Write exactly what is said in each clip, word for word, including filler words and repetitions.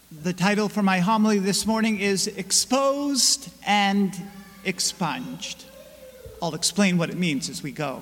The title for my homily this morning is Exposed and Expunged. I'll explain what it means as we go.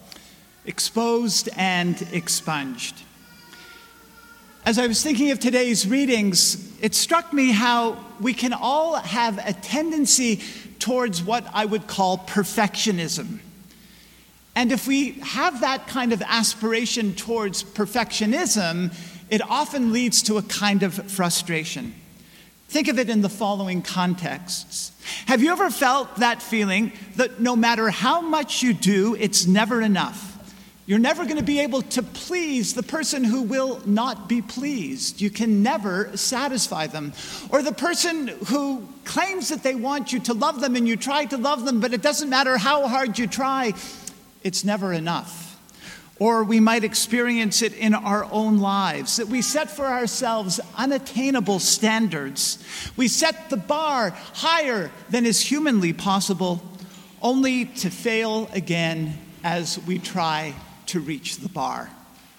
Exposed and expunged. As I was thinking of today's readings, it struck me how we can all have a tendency towards what I would call perfectionism. And if we have that kind of aspiration towards perfectionism, it often leads to a kind of frustration. Think of it in the following contexts. Have you ever felt that feeling that no matter how much you do, it's never enough? You're never going to be able to please the person who will not be pleased. You can never satisfy them. Or the person who claims that they want you to love them and you try to love them, but it doesn't matter how hard you try, it's never enough. Or we might experience it in our own lives, that we set for ourselves unattainable standards. We set the bar higher than is humanly possible, only to fail again as we try to reach the bar.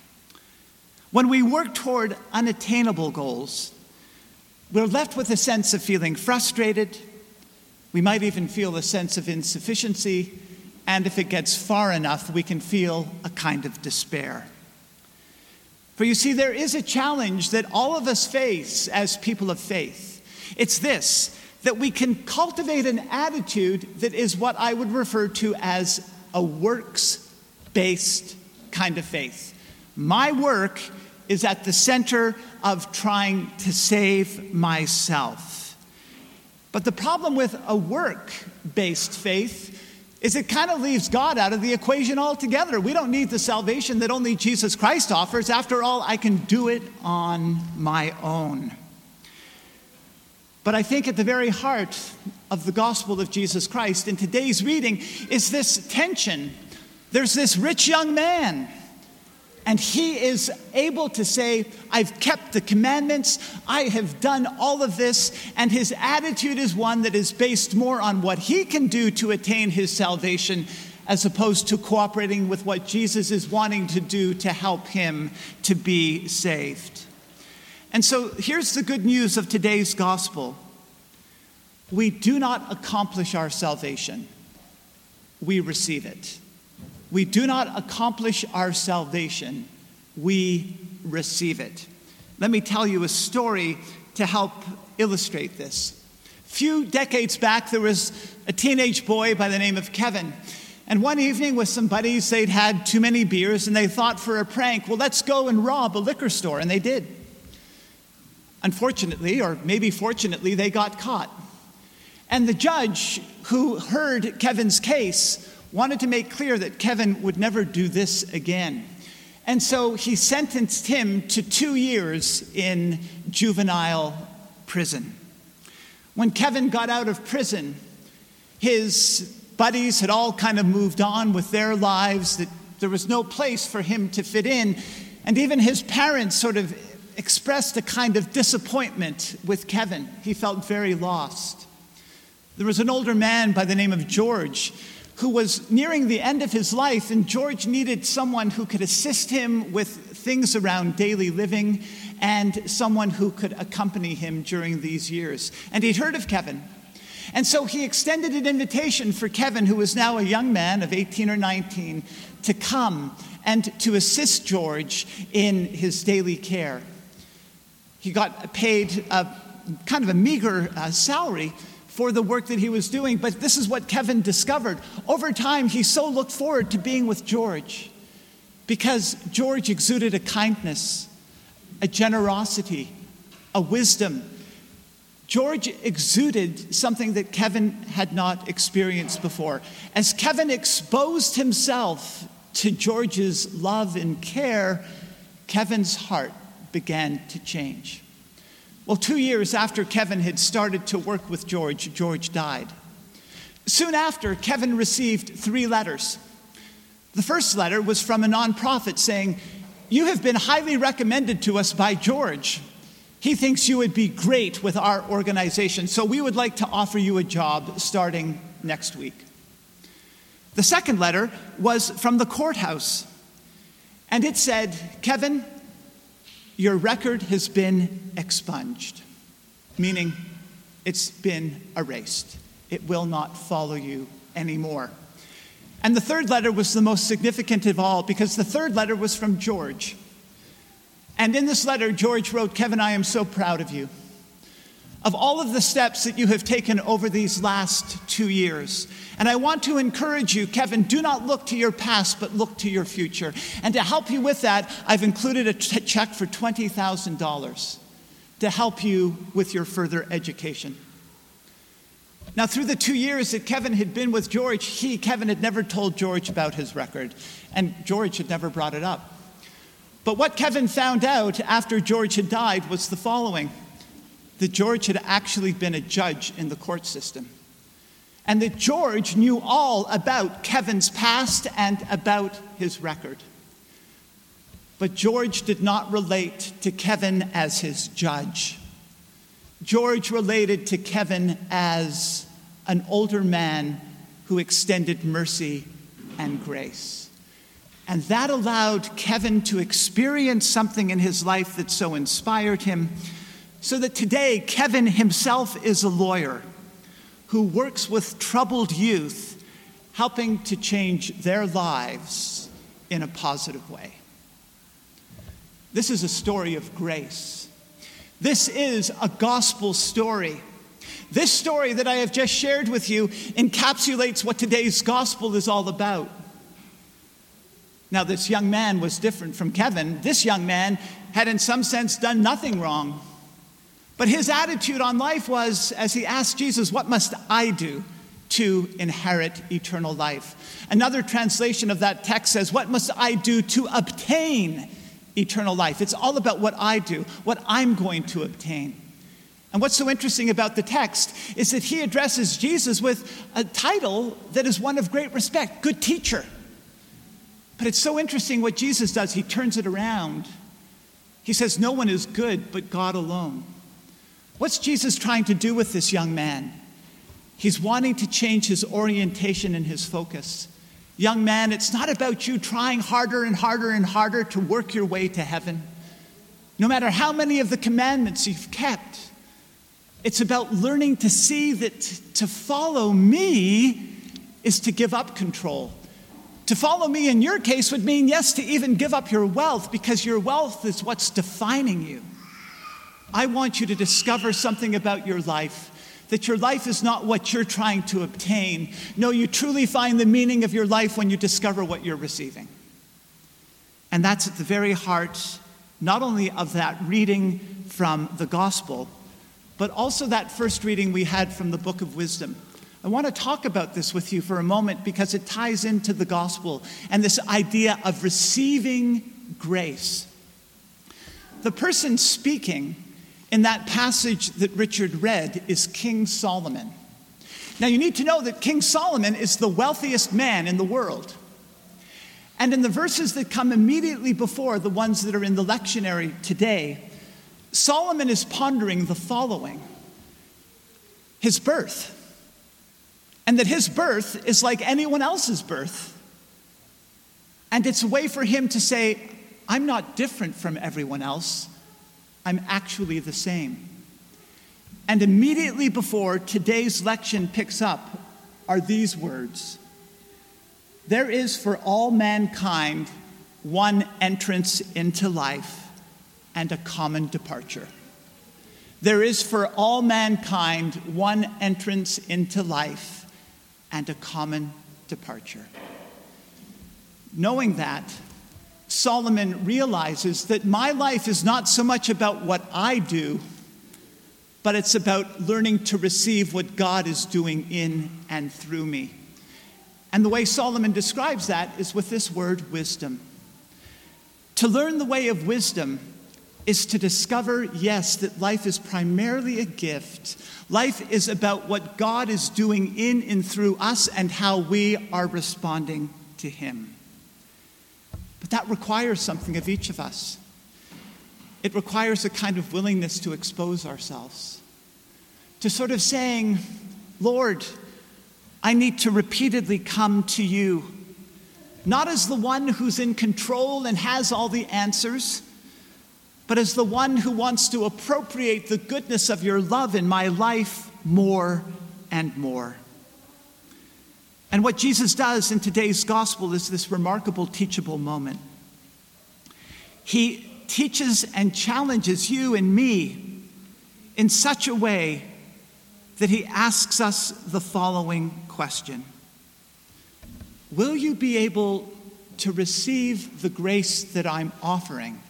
When we work toward unattainable goals, we're left with a sense of feeling frustrated. We might even feel a sense of insufficiency. And if it gets far enough, we can feel a kind of despair. For you see, there is a challenge that all of us face as people of faith. It's this, that we can cultivate an attitude that is what I would refer to as a works-based kind of faith. My work is at the center of trying to save myself. But the problem with a work-based faith is it kind of leaves God out of the equation altogether. We don't need the salvation that only Jesus Christ offers. After all, I can do it on my own. But I think at the very heart of the gospel of Jesus Christ in today's reading is this tension. There's this rich young man, and he is able to say, I've kept the commandments, I have done all of this, and his attitude is one that is based more on what he can do to attain his salvation as opposed to cooperating with what Jesus is wanting to do to help him to be saved. And so here's the good news of today's gospel. We do not accomplish our salvation. We receive it. We do not accomplish our salvation. We receive it. Let me tell you a story to help illustrate this. A few decades back, there was a teenage boy by the name of Kevin. And one evening with some buddies, they'd had too many beers and they thought for a prank, well, let's go and rob a liquor store. And they did. Unfortunately, or maybe fortunately, they got caught. And the judge who heard Kevin's case wanted to make clear that Kevin would never do this again. And so he sentenced him to two years in juvenile prison. When Kevin got out of prison, his buddies had all kind of moved on with their lives, that there was no place for him to fit in. And even his parents sort of expressed a kind of disappointment with Kevin. He felt very lost. There was an older man by the name of George who was nearing the end of his life, and George needed someone who could assist him with things around daily living and someone who could accompany him during these years. And he'd heard of Kevin. And so he extended an invitation for Kevin, who was now a young man of eighteen or nineteen, to come and to assist George in his daily care. He got paid a, kind of a meager uh, salary for the work that he was doing. But this is what Kevin discovered. Over time, he so looked forward to being with George because George exuded a kindness, a generosity, a wisdom. George exuded something that Kevin had not experienced before. As Kevin exposed himself to George's love and care, Kevin's heart began to change. Well, two years after Kevin had started to work with George, George died. Soon after, Kevin received three letters. The first letter was from a nonprofit saying, "You have been highly recommended to us by George. He thinks you would be great with our organization, so we would like to offer you a job starting next week." The second letter was from the courthouse, and it said, "Kevin, your record has been expunged." meaning it's been erased. It will not follow you anymore. And the third letter was the most significant of all, because the third letter was from George. And in this letter, George wrote, "Kevin, I am so proud of you. Of all of the steps that you have taken over these last two years. And I want to encourage you, Kevin, do not look to your past, but look to your future. And to help you with that, I've included a t- check for twenty thousand dollars to help you with your further education." Now, through the two years that Kevin had been with George, he, Kevin, had never told George about his record, and George had never brought it up. But what Kevin found out after George had died was the following: that George had actually been a judge in the court system, and that George knew all about Kevin's past and about his record. But George did not relate to Kevin as his judge. George related to Kevin as an older man who extended mercy and grace. And that allowed Kevin to experience something in his life that so inspired him, so that today Kevin himself is a lawyer who works with troubled youth, helping to change their lives in a positive way. This is a story of grace. This is a gospel story. This story that I have just shared with you encapsulates what today's gospel is all about. Now, this young man was different from Kevin. This young man had in some sense done nothing wrong. But his attitude on life was, as he asked Jesus, "What must I do to inherit eternal life?" Another translation of that text says, "What must I do to obtain eternal life?" It's all about what I do, what I'm going to obtain. And what's so interesting about the text is that he addresses Jesus with a title that is one of great respect, good teacher. But it's so interesting what Jesus does. He turns it around. He says, "No one is good but God alone." What's Jesus trying to do with this young man? He's wanting to change his orientation and his focus. Young man, it's not about you trying harder and harder and harder to work your way to heaven. No matter how many of the commandments you've kept, it's about learning to see that to follow me is to give up control. To follow me in your case would mean, yes, to even give up your wealth, because your wealth is what's defining you. I want you to discover something about your life, that your life is not what you're trying to obtain. No, you truly find the meaning of your life when you discover what you're receiving. And that's at the very heart, not only of that reading from the gospel, but also that first reading we had from the book of wisdom. I want to talk about this with you for a moment because it ties into the gospel and this idea of receiving grace. The person speaking in that passage that Richard read is King Solomon. Now, you need to know that King Solomon is the wealthiest man in the world. And in the verses that come immediately before the ones that are in the lectionary today, Solomon is pondering the following: his birth, and that his birth is like anyone else's birth. And it's a way for him to say, I'm not different from everyone else. I'm actually the same. And immediately before today's lection picks up are these words: there is for all mankind one entrance into life and a common departure. There is for all mankind one entrance into life and a common departure. Knowing that, Solomon realizes that my life is not so much about what I do, but it's about learning to receive what God is doing in and through me. And the way Solomon describes that is with this word, wisdom. To learn the way of wisdom is to discover, yes, that life is primarily a gift. Life is about what God is doing in and through us and how we are responding to him. But that requires something of each of us. It requires a kind of willingness to expose ourselves, to sort of saying, Lord, I need to repeatedly come to you, not as the one who's in control and has all the answers, but as the one who wants to appropriate the goodness of your love in my life more and more. And what Jesus does in today's gospel is this remarkable teachable moment. He teaches and challenges you and me in such a way that he asks us the following question. Will you be able to receive the grace that I'm offering?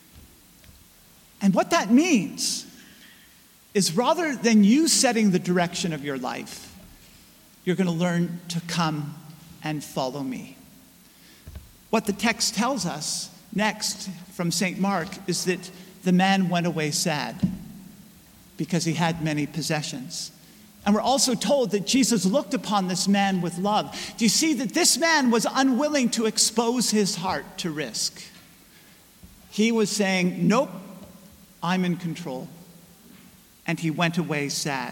And what that means is rather than you setting the direction of your life, you're going to learn to come and follow me. What the text tells us next from Saint Mark is that the man went away sad because he had many possessions. And we're also told that Jesus looked upon this man with love. Do you see that this man was unwilling to expose his heart to risk? He was saying, nope, I'm in control. And he went away sad.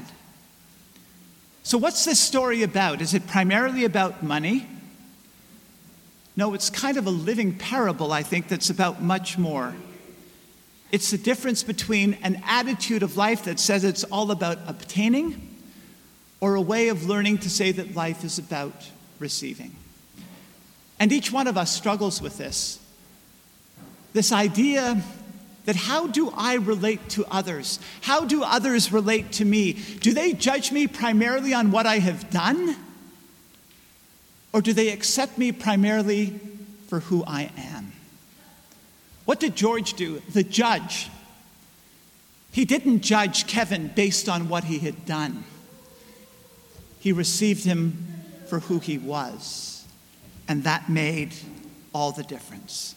So what's this story about? Is it primarily about money? No, it's kind of a living parable, I think, that's about much more. It's the difference between an attitude of life that says it's all about obtaining, or a way of learning to say that life is about receiving. And each one of us struggles with this. This idea that how do I relate to others? How do others relate to me? Do they judge me primarily on what I have done? Or do they accept me primarily for who I am? What did George do? The judge. He didn't judge Kevin based on what he had done. He received him for who he was. And that made all the difference.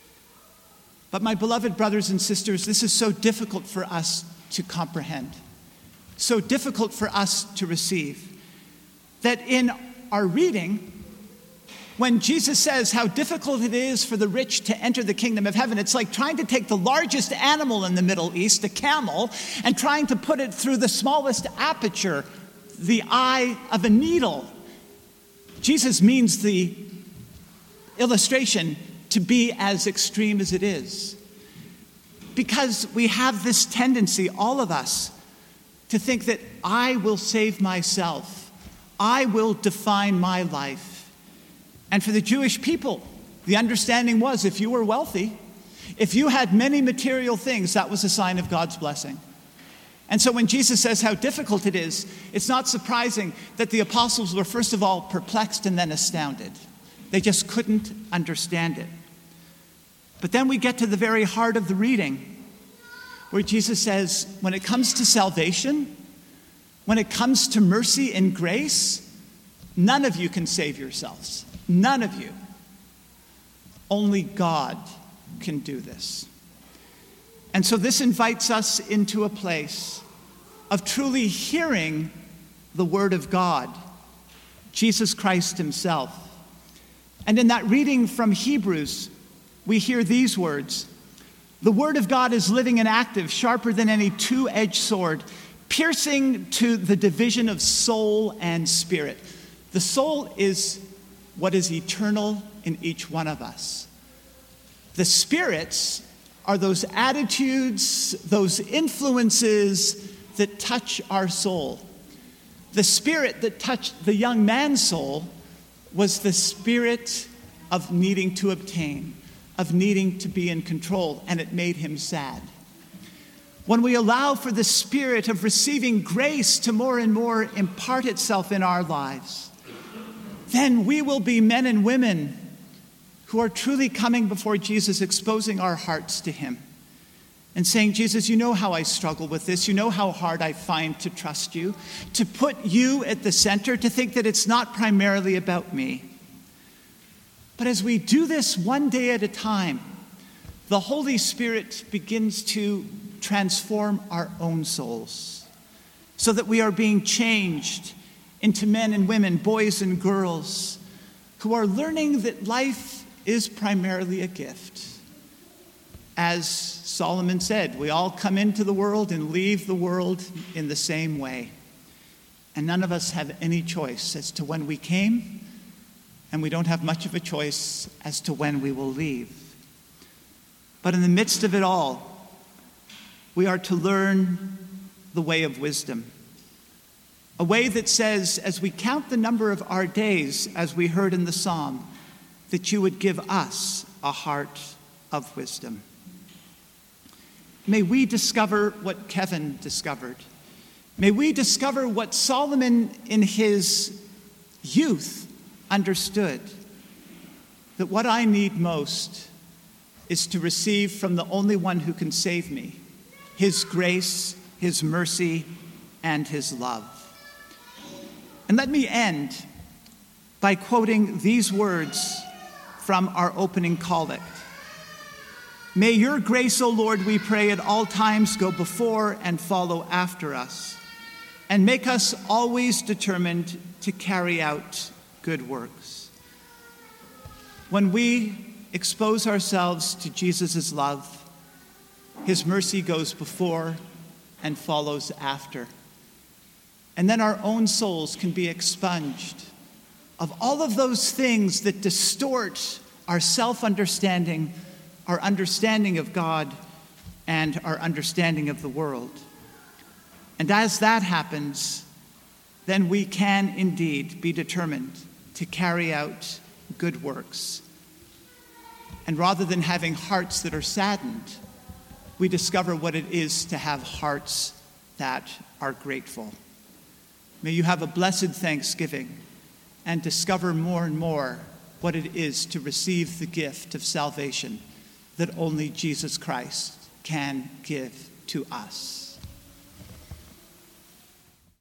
But my beloved brothers and sisters, this is so difficult for us to comprehend, so difficult for us to receive, that in our reading, when Jesus says how difficult it is for the rich to enter the kingdom of heaven, it's like trying to take the largest animal in the Middle East, a camel, and trying to put it through the smallest aperture, the eye of a needle. Jesus means the illustration to be as extreme as it is. Because we have this tendency, all of us, to think that I will save myself. I will define my life. And for the Jewish people, the understanding was if you were wealthy, if you had many material things, that was a sign of God's blessing. And so when Jesus says how difficult it is, it's not surprising that the apostles were first of all perplexed and then astounded. They just couldn't understand it. But then we get to the very heart of the reading, where Jesus says, when it comes to salvation, when it comes to mercy and grace, none of you can save yourselves. None of you. Only God can do this. And so this invites us into a place of truly hearing the Word of God, Jesus Christ himself. And in that reading from Hebrews, we hear these words. The Word of God is living and active, sharper than any two-edged sword, piercing to the division of soul and spirit. The soul is what is eternal in each one of us. The spirits are those attitudes, those influences that touch our soul. The spirit that touched the young man's soul was the spirit of needing to obtain, of needing to be in control, and it made him sad. When we allow for the spirit of receiving grace to more and more impart itself in our lives, then we will be men and women who are truly coming before Jesus, exposing our hearts to him and saying, Jesus, you know how I struggle with this. You know how hard I find to trust you, to put you at the center, to think that it's not primarily about me. But as we do this one day at a time, the Holy Spirit begins to transform our own souls so that we are being changed into men and women, boys and girls, who are learning that life is primarily a gift. As Solomon said, we all come into the world and leave the world in the same way. And none of us have any choice as to when we came, and we don't have much of a choice as to when we will leave. But in the midst of it all, we are to learn the way of wisdom. A way that says, as we count the number of our days, as we heard in the psalm, that you would give us a heart of wisdom. May we discover what Kevin discovered. May we discover what Solomon in his youth understood, that what I need most is to receive from the only one who can save me, his grace, his mercy, and his love. And let me end by quoting these words from our opening collect. May your grace, O Lord, we pray, at all times go before and follow after us, and make us always determined to carry out good works. When we expose ourselves to Jesus' love, his mercy goes before and follows after. And then our own souls can be expunged of all of those things that distort our self-understanding, our understanding of God, and our understanding of the world. And as that happens, then we can indeed be determined to carry out good works. And rather than having hearts that are saddened, we discover what it is to have hearts that are grateful. May you have a blessed Thanksgiving and discover more and more what it is to receive the gift of salvation that only Jesus Christ can give to us.